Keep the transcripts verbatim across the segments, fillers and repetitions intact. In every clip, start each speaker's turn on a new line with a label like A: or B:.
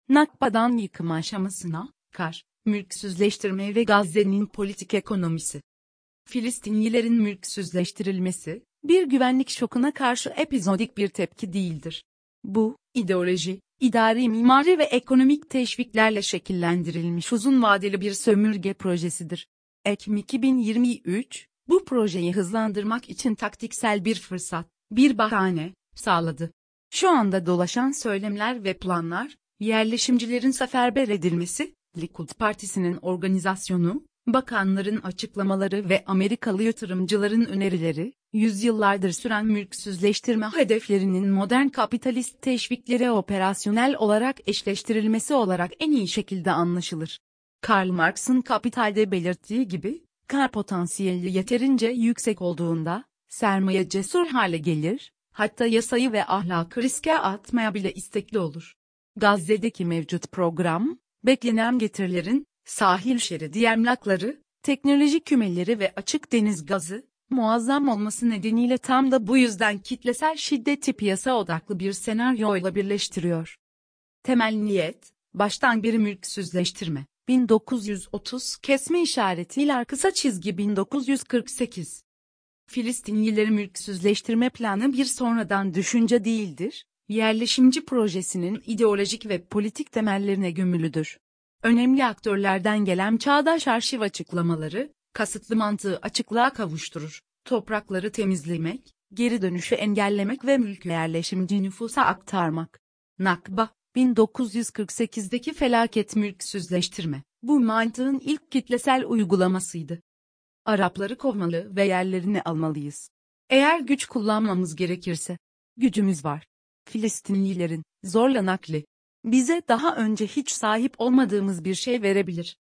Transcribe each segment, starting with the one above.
A: Nakba'dan yıkım aşamasına, kar, mülksüzleştirme ve Gazze'nin politik ekonomisi. Filistinlilerin mülksüzleştirilmesi, bir güvenlik şokuna karşı epizodik bir tepki değildir. Bu, ideoloji, idari mimari ve ekonomik teşviklerle şekillendirilmiş uzun vadeli bir sömürge projesidir. Ekim iki bin yirmi üç, bu projeyi hızlandırmak için taktiksel bir fırsat, bir bahane, sağladı. Şu anda dolaşan söylemler ve planlar, yerleşimcilerin seferber edilmesi, Likud Partisi'nin organizasyonu, bakanların açıklamaları ve Amerikalı yatırımcıların önerileri, yüzyıllardır süren mülksüzleştirme hedeflerinin modern kapitalist teşviklere operasyonel olarak eşleştirilmesi olarak en iyi şekilde anlaşılır. Karl Marx'ın Kapital'de belirttiği gibi, kar potansiyeli yeterince yüksek olduğunda, sermaye cesur hale gelir, hatta yasayı ve ahlakı riske atmaya bile istekli olur. Gazze'deki mevcut program, beklenen getirilerin, sahil şeridi emlakları, teknoloji kümeleri ve açık deniz gazı, muazzam olması nedeniyle tam da bu yüzden kitlesel şiddeti piyasa odaklı bir senaryoyla birleştiriyor. Temel niyet, baştan bir mülksüzleştirme, bin dokuz yüz otuz kesme işaretiyle kısa çizgi bin dokuz yüz kırk sekiz. Filistinlileri mülksüzleştirme planı bir sonradan düşünce değildir, yerleşimci projesinin ideolojik ve politik temellerine gömülüdür. Önemli aktörlerden gelen çağdaş arşiv açıklamaları, kasıtlı mantığı açıklığa kavuşturur. Toprakları temizlemek, geri dönüşü engellemek ve mülkü yerleşimci nüfusa aktarmak. Nakba, bin dokuz yüz kırk sekizdeki felaket mülksüzleştirme, bu mantığın ilk kitlesel uygulamasıydı. Arapları kovmalı ve yerlerini almalıyız. Eğer güç kullanmamız gerekirse, gücümüz var. Filistinlilerin, zorla nakli, bize daha önce hiç sahip olmadığımız bir şey verebilir.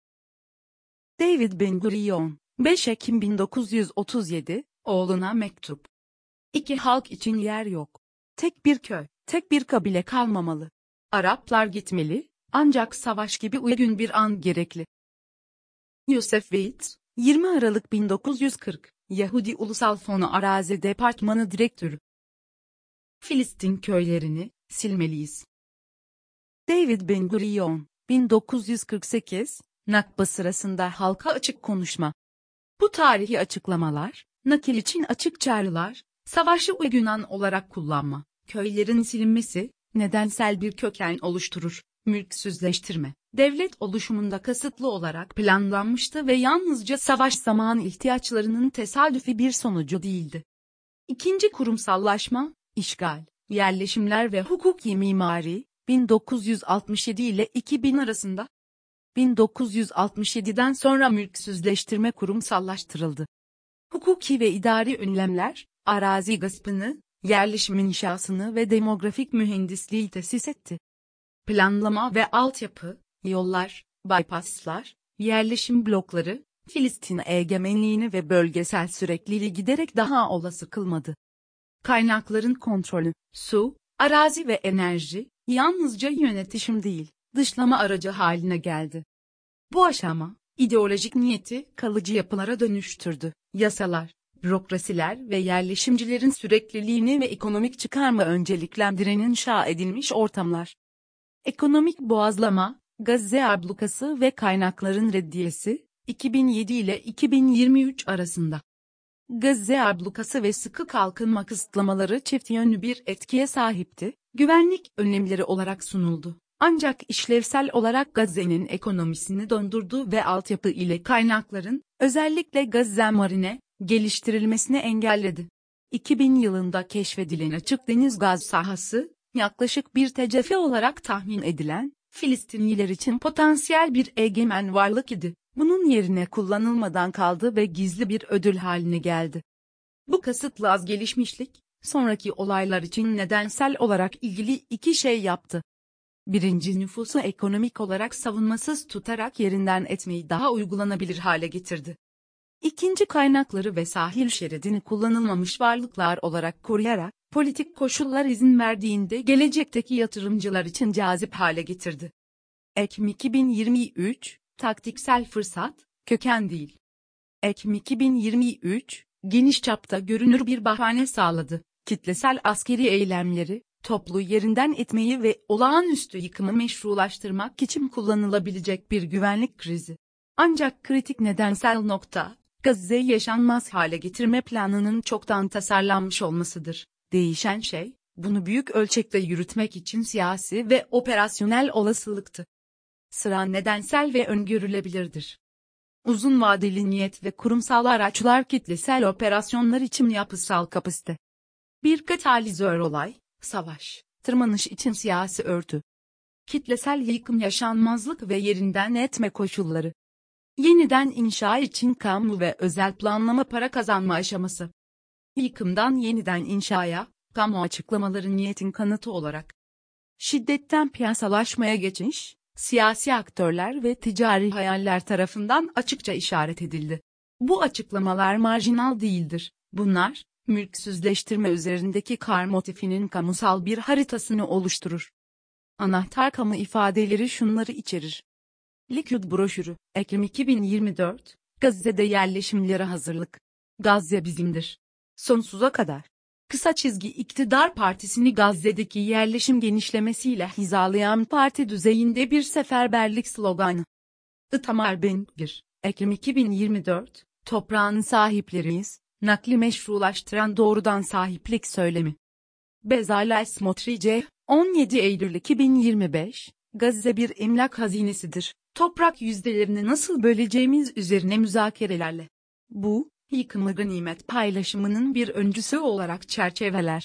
A: David Ben-Gurion, beş Ekim bin dokuz yüz otuz yedi, oğluna mektup. İki halk için yer yok. Tek bir köy, tek bir kabile kalmamalı. Araplar gitmeli, ancak savaş gibi uygun bir an gerekli. Yosef Weitz, yirmi Aralık bin dokuz yüz kırk, Yahudi Ulusal Fonu Arazi Departmanı Direktörü. Filistin köylerini silmeliyiz. David Ben-Gurion, bin dokuz yüz kırk sekiz, Nakba sırasında halka açık konuşma. Bu tarihi açıklamalar, nakil için açık çağrılar, savaşı uygunan olarak kullanma, köylerin silinmesi, nedensel bir köken oluşturur, mülksüzleştirme, devlet oluşumunda kasıtlı olarak planlanmıştı ve yalnızca savaş zamanı ihtiyaçlarının tesadüfi bir sonucu değildi. İkinci kurumsallaşma, işgal, yerleşimler ve hukuki mimari, bin dokuz yüz altmış yedi ile iki bin arasında. bin dokuz yüz altmış yediden sonra mülksüzleştirme kurumsallaştırıldı. Hukuki ve idari önlemler, arazi gaspını, yerleşim inşasını ve demografik mühendisliği tesis etti. Planlama ve altyapı, yollar, bypasslar, yerleşim blokları, Filistin egemenliğini ve bölgesel sürekliliği giderek daha olası kılmadı. Kaynakların kontrolü, su, arazi ve enerji, yalnızca yönetişim değil, dışlama aracı haline geldi. Bu aşama, ideolojik niyeti kalıcı yapılara dönüştürdü. Yasalar, bürokrasiler ve yerleşimcilerin sürekliliğini ve ekonomik çıkarma önceliklendiren inşa edilmiş ortamlar. Ekonomik boğazlama, Gazze ablukası ve kaynakların reddiyesi, iki bin yedi ile iki bin yirmi üç arasında. Gazze ablukası ve sıkı kalkınma kısıtlamaları çift yönlü bir etkiye sahipti, güvenlik önlemleri olarak sunuldu. Ancak işlevsel olarak Gazze'nin ekonomisini dondurdu ve altyapı ile kaynakların, özellikle Gazze Marine, geliştirilmesini engelledi. iki bin yılında keşfedilen açık deniz gaz sahası, yaklaşık bir tecefi olarak tahmin edilen, Filistinliler için potansiyel bir egemen varlık idi. Bunun yerine kullanılmadan kaldı ve gizli bir ödül haline geldi. Bu kasıtlı az gelişmişlik, sonraki olaylar için nedensel olarak ilgili iki şey yaptı. Birinci, nüfusu ekonomik olarak savunmasız tutarak yerinden etmeyi daha uygulanabilir hale getirdi. İkinci, kaynakları ve sahil şeridini kullanılmamış varlıklar olarak koruyarak, politik koşullar izin verdiğinde gelecekteki yatırımcılar için cazip hale getirdi. Ekim iki bin yirmi üç, taktiksel fırsat, köken değil. Ekim iki bin yirmi üç, geniş çapta görünür bir bahane sağladı. Kitlesel askeri eylemleri, toplu yerinden etmeyi ve olağanüstü yıkımı meşrulaştırmak için kullanılabilecek bir güvenlik krizi. Ancak kritik nedensel nokta, Gazze'yi yaşanmaz hale getirme planının çoktan tasarlanmış olmasıdır. Değişen şey, bunu büyük ölçekte yürütmek için siyasi ve operasyonel olasılıktı. Sıra nedensel ve öngörülebilirdir. Uzun vadeli niyet ve kurumsal araçlar kitlesel operasyonlar için yapısal kapasite. Bir katalizör olay, savaş, tırmanış için siyasi örtü. Kitlesel yıkım yaşanmazlık ve yerinden etme koşulları. Yeniden inşa için kamu ve özel planlama para kazanma aşaması. Yıkımdan yeniden inşaya, kamu açıklamaları niyetin kanıtı olarak. Şiddetten piyasalaşmaya geçiş, siyasi aktörler ve ticari hayaller tarafından açıkça işaret edildi. Bu açıklamalar marjinal değildir. Bunlar, mülksüzleştirme üzerindeki kar motifinin kamusal bir haritasını oluşturur. Anahtar kamu ifadeleri şunları içerir. Likud broşürü, Ekim iki bin yirmi dört, Gazze'de yerleşimlere hazırlık. Gazze bizimdir. Sonsuza kadar. Kısa çizgi iktidar partisini Gazze'deki yerleşim genişlemesiyle hizalayan parti düzeyinde bir seferberlik sloganı. Itamar Ben-Gvir, Ekim iki bin yirmi dört, toprağın sahipleriyiz, nakli meşrulaştıran doğrudan sahiplik söylemi. Bezalel Smotrich, on yedi Eylül iki bin yirmi beş, Gazze bir emlak hazinesidir. Toprak yüzdelerini nasıl böleceğimiz üzerine müzakerelerle. Bu, yıkımı ganimet paylaşımının bir öncüsü olarak çerçeveler.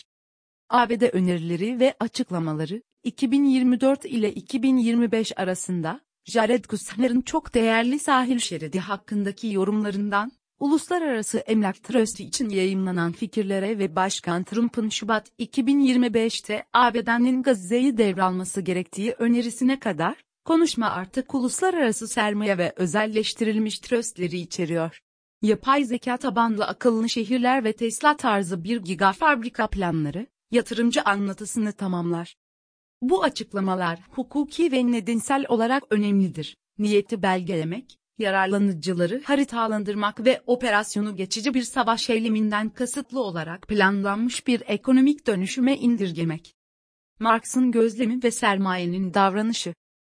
A: A B D önerileri ve açıklamaları, iki bin yirmi dört ile iki bin yirmi beş arasında, Jared Kushner'ın çok değerli sahil şeridi hakkındaki yorumlarından, Uluslararası Emlak Trust'u için yayımlanan fikirlere ve Başkan Trump'ın Şubat iki bin yirmi beşte A B D'nin Gazze'yi devralması gerektiği önerisine kadar, konuşma artık uluslararası sermaye ve özelleştirilmiş trustleri içeriyor. Yapay zeka tabanlı akıllı şehirler ve Tesla tarzı bir gigafabrika planları, yatırımcı anlatısını tamamlar. Bu açıklamalar hukuki ve nedensel olarak önemlidir. Niyeti belgelemek, yararlanıcıları haritalandırmak ve operasyonu geçici bir savaş eyleminden kasıtlı olarak planlanmış bir ekonomik dönüşüme indirgemek. Marx'ın gözlemi ve sermayenin davranışı.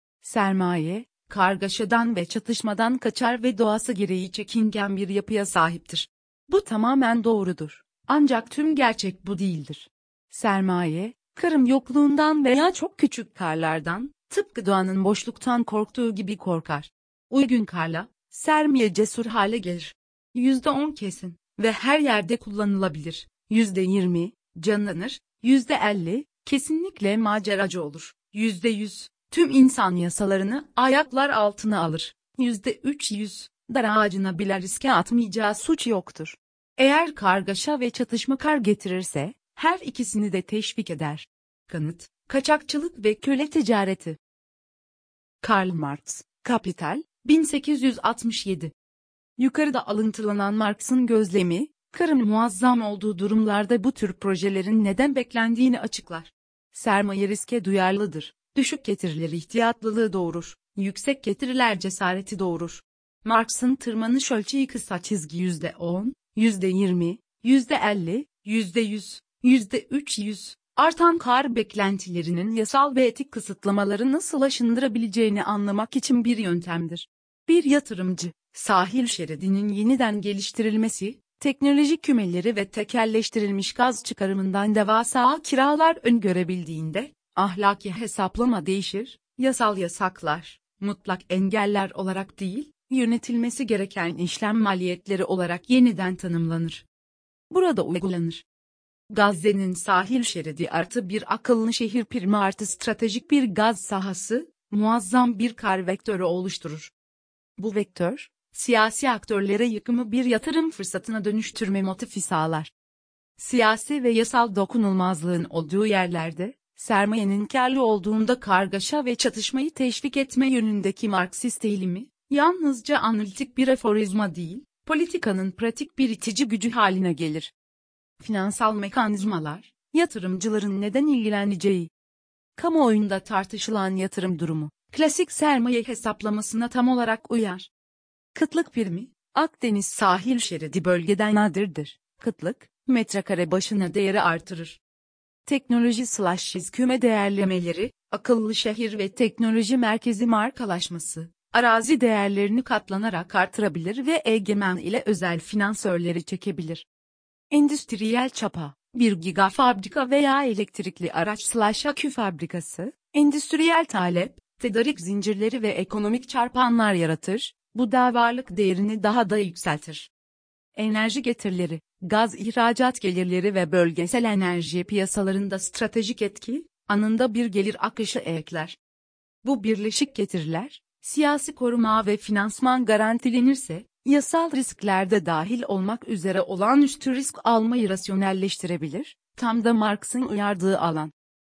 A: Sermaye, kargaşadan ve çatışmadan kaçar ve doğası gereği çekingen bir yapıya sahiptir. Bu tamamen doğrudur. Ancak tüm gerçek bu değildir. Sermaye, Kırım yokluğundan veya çok küçük karlardan, tıpkı doğanın boşluktan korktuğu gibi korkar. Uygun karla, sermaye cesur hale gelir. yüzde on kesin ve her yerde kullanılabilir. yüzde yirmi, canlanır. yüzde elli, kesinlikle maceracı olur. yüzde yüz, tüm insan yasalarını ayaklar altına alır. yüzde üç yüz, dar ağacına bile riske atmayacağı suç yoktur. Eğer kargaşa ve çatışma kar getirirse, her ikisini de teşvik eder. Kanıt, kaçakçılık ve köle ticareti. Karl Marx, Kapital, bin sekiz yüz altmış yedi. Yukarıda alıntılanan Marx'ın gözlemi, karın muazzam olduğu durumlarda bu tür projelerin neden beklendiğini açıklar. Sermaye riske duyarlıdır. Düşük getiriler ihtiyatlılığı doğurur. Yüksek getiriler cesareti doğurur. Marx'ın tırmanış ölçeği kısa çizgi yüzde on, yüzde yirmi, yüzde elli, yüzde yüz, yüzde üç yüz, artan kar beklentilerinin yasal ve etik kısıtlamaları nasıl aşındırabileceğini anlamak için bir yöntemdir. Bir yatırımcı, sahil şeridinin yeniden geliştirilmesi, teknoloji kümeleri ve tekelleştirilmiş gaz çıkarımından devasa kiralar öngörebildiğinde, ahlaki hesaplama değişir, yasal yasaklar, mutlak engeller olarak değil, yönetilmesi gereken işlem maliyetleri olarak yeniden tanımlanır. Burada uygulanır. Gazze'nin sahil şeridi artı bir akıllı şehir primi artı stratejik bir gaz sahası, muazzam bir kar vektörü oluşturur. Bu vektör, siyasi aktörlere yıkımı bir yatırım fırsatına dönüştürme motifi sağlar. Siyasi ve yasal dokunulmazlığın olduğu yerlerde, sermayenin kârlı olduğunda kargaşa ve çatışmayı teşvik etme yönündeki Marksist eğilimi, yalnızca analitik bir aforizma değil, politikanın pratik bir itici gücü haline gelir. Finansal mekanizmalar, yatırımcıların neden ilgileneceği. Kamuoyunda tartışılan yatırım durumu, klasik sermaye hesaplamasına tam olarak uyar. Kıtlık primi, Akdeniz sahil şeridi bölgeden nadirdir. Kıtlık, metrekare başına değeri artırır. Teknoloji slash küme değerlemeleri, akıllı şehir ve teknoloji merkezi markalaşması, arazi değerlerini katlanarak artırabilir ve egemen ile özel finansörleri çekebilir. Endüstriyel çapa, bir giga fabrika veya elektrikli araç slash akü fabrikası, endüstriyel talep, tedarik zincirleri ve ekonomik çarpanlar yaratır, bu da varlık değerini daha da yükseltir. Enerji getirileri, gaz ihracat gelirleri ve bölgesel enerji piyasalarında stratejik etki, anında bir gelir akışı ekler. Bu birleşik getiriler, siyasi koruma ve finansman garantilenirse, yasal riskler de dahil olmak üzere olağanüstü risk almayı rasyonelleştirebilir, tam da Marx'ın uyardığı alan.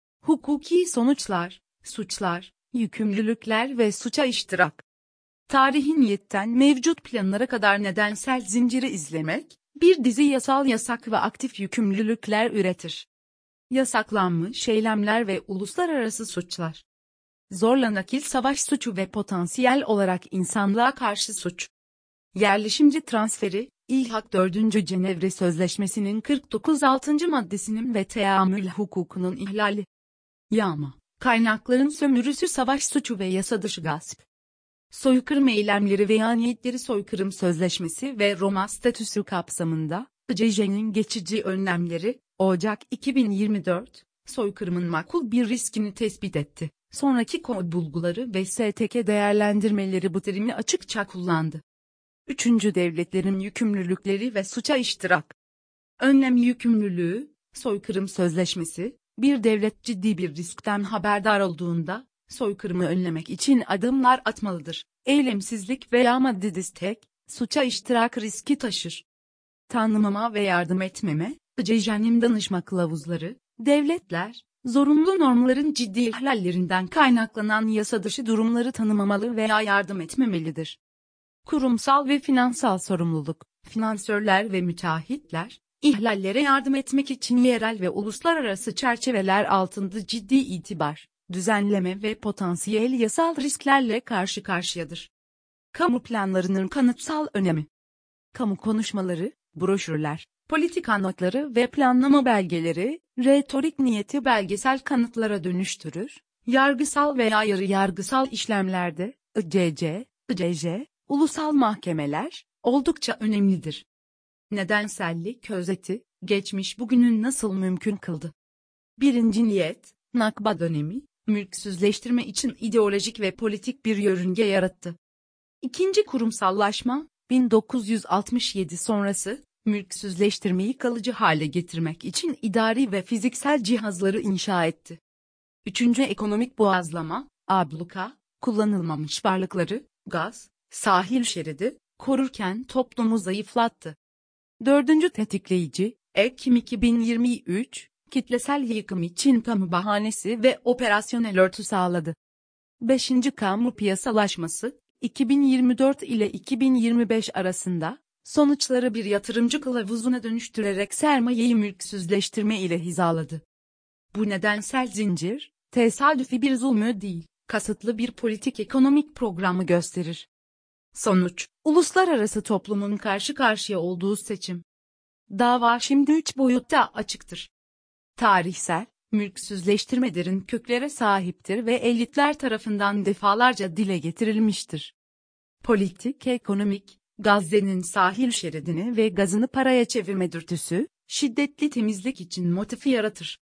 A: Hukuki sonuçlar, suçlar, yükümlülükler ve suça iştirak. Tarihin niyetten mevcut planlara kadar nedensel zinciri izlemek, bir dizi yasal yasak ve aktif yükümlülükler üretir. Yasaklanmış eylemler ve uluslararası suçlar. Zorla nakil savaş suçu ve potansiyel olarak insanlığa karşı suç. Yerleşimci transferi, İlhak dördüncü Cenevre Sözleşmesi'nin kırk dokuz altıncı maddesinin ve teamül hukukunun ihlali. Yağma, kaynakların sömürüsü savaş suçu ve yasa dışı gasp. Soykırım eylemleri veya niyetleri soykırım sözleşmesi ve Roma statüsü kapsamında, I C J'nin geçici önlemleri, Ocak iki bin yirmi dört, soykırımın makul bir riskini tespit etti. Sonraki kod bulguları ve S T K değerlendirmeleri bu terimi açıkça kullandı. Üçüncü devletlerin yükümlülükleri ve suça iştirak. Önlem yükümlülüğü, soykırım sözleşmesi, bir devlet ciddi bir riskten haberdar olduğunda, soykırımı önlemek için adımlar atmalıdır. Eylemsizlik veya maddi destek, suça iştirak riski taşır. Tanımama ve yardım etmeme, I C J'nin danışma kılavuzları, devletler, zorunlu normların ciddi ihlallerinden kaynaklanan yasa dışı durumları tanımamalı veya yardım etmemelidir. Kurumsal ve finansal sorumluluk, finansörler ve müteahhitler, ihlallere yardım etmek için yerel ve uluslararası çerçeveler altında ciddi itibar, düzenleme ve potansiyel yasal risklerle karşı karşıyadır. Kamu planlarının kanıtsal önemi. Kamu konuşmaları, broşürler, politika notları ve planlama belgeleri, retorik niyeti belgesel kanıtlara dönüştürür. Yargısal veya yarı yargısal işlemlerde, I C C, I C J, ulusal mahkemeler, oldukça önemlidir. Nedensellik özeti, geçmiş bugünün nasıl mümkün kıldı? Birinci niyet, Nakba dönemi, mülksüzleştirme için ideolojik ve politik bir yörünge yarattı. İkinci kurumsallaşma, bin dokuz yüz altmış yedi sonrası, mülksüzleştirmeyi kalıcı hale getirmek için idari ve fiziksel cihazları inşa etti. Üçüncü ekonomik boğazlama, abluka, kullanılmamış varlıkları, gaz, sahil şeridi, korurken toplumu zayıflattı. Dördüncü tetikleyici, Ekim iki bin yirmi üç, kitlesel yıkım için kamu bahanesi ve operasyonel örtü sağladı. Beşinci kamu piyasalaşması, iki bin yirmi dört ile iki bin yirmi beş arasında, sonuçları bir yatırımcı kılavuzuna dönüştürerek sermayeyi mülksüzleştirme ile hizaladı. Bu nedensel zincir, tesadüfi bir zulmü değil, kasıtlı bir politik ekonomik programı gösterir. Sonuç, uluslararası toplumun karşı karşıya olduğu seçim. Dava şimdi üç boyutta açıktır. Tarihsel, mülksüzleştirme derin köklere sahiptir ve elitler tarafından defalarca dile getirilmiştir. Politik ekonomik, Gazze'nin sahil şeridini ve gazını paraya çevirme dürtüsü, şiddetli temizlik için motifi yaratır.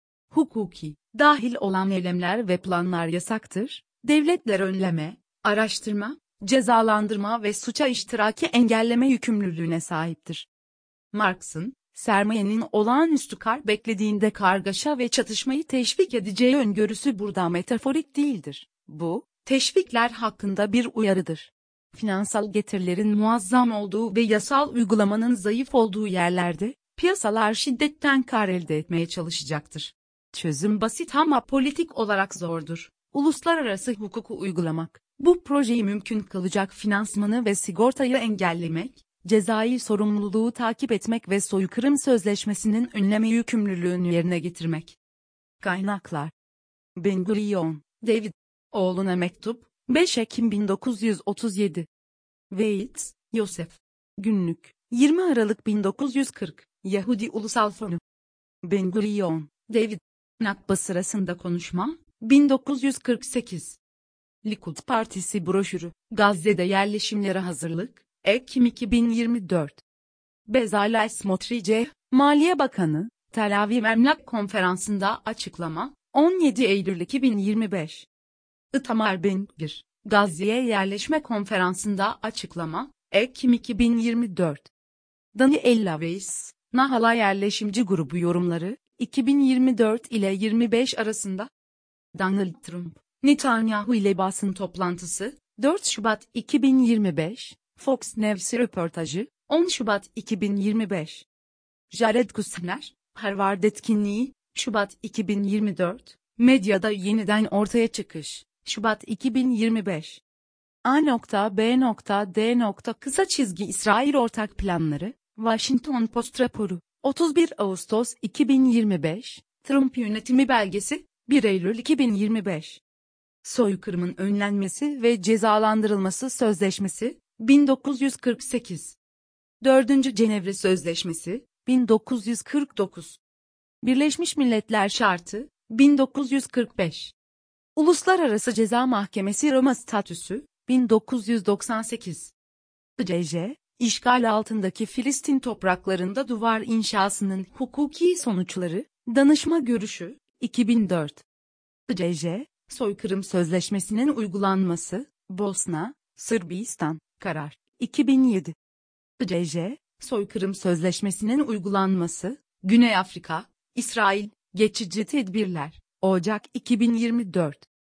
A: Hukuki, dahil olan eylemler ve planlar yasaktır, devletler önleme, araştırma, cezalandırma ve suça iştiraki engelleme yükümlülüğüne sahiptir. Marx'ın, sermayenin olağanüstü kar beklediğinde kargaşa ve çatışmayı teşvik edeceği öngörüsü burada metaforik değildir. Bu, teşvikler hakkında bir uyarıdır. Finansal getirilerin muazzam olduğu ve yasal uygulamanın zayıf olduğu yerlerde, piyasalar şiddetten kar elde etmeye çalışacaktır. Çözüm basit ama politik olarak zordur. Uluslararası hukuku uygulamak, bu projeyi mümkün kılacak finansmanı ve sigortayı engellemek, cezai sorumluluğu takip etmek ve soykırım sözleşmesinin önleme yükümlülüğünü yerine getirmek. Kaynaklar: Ben-Gurion, David. Oğluna mektup, beş Ekim bin dokuz yüz otuz yedi. Weitz, Yosef. Günlük, yirmi Aralık bin dokuz yüz kırk, Yahudi Ulusal Fonu. Ben-Gurion, David Nakba sırasında konuşma, bin dokuz yüz kırk sekiz. Likud Partisi broşürü, Gazze'de yerleşimlere hazırlık, Ekim iki bin yirmi dört. Bezalel Smotrich, Maliye Bakanı, Tel Aviv Emlak Konferansı'nda açıklama, on yedi Eylül iki bin yirmi beş. Itamar Ben-Gvir, Gazze'ye yerleşme konferansında açıklama, Ekim iki bin yirmi dört. Daniella Weiss, Nahala Yerleşimci Grubu yorumları, iki bin yirmi dört ile yirmi beş arasında. Donald Trump, Netanyahu ile basın toplantısı, dört Şubat iki bin yirmi beş, Fox News röportajı, on Şubat iki bin yirmi beş. Jared Kushner, Harvard etkinliği, Şubat iki bin yirmi dört, medyada yeniden ortaya çıkış, Şubat iki bin yirmi beş. A.B.D. Kısa çizgi İsrail ortak planları, Washington Post raporu, otuz bir Ağustos iki bin yirmi beş, Trump yönetimi belgesi, bir Eylül iki bin yirmi beş. Soykırımın önlenmesi ve cezalandırılması sözleşmesi, bin dokuz yüz kırk sekiz. dördüncü Cenevre Sözleşmesi, bin dokuz yüz kırk dokuz. Birleşmiş Milletler Şartı, bin dokuz yüz kırk beş. Uluslararası Ceza Mahkemesi Roma Statüsü, bin dokuz yüz doksan sekiz. C C, işgal altındaki Filistin topraklarında duvar inşasının hukuki sonuçları, danışma görüşü, iki bin dört. C C, soykırım sözleşmesinin uygulanması, Bosna, Sırbistan, karar, iki bin yedi. C C, soykırım sözleşmesinin uygulanması, Güney Afrika, İsrail, geçici tedbirler, Ocak iki bin yirmi dört.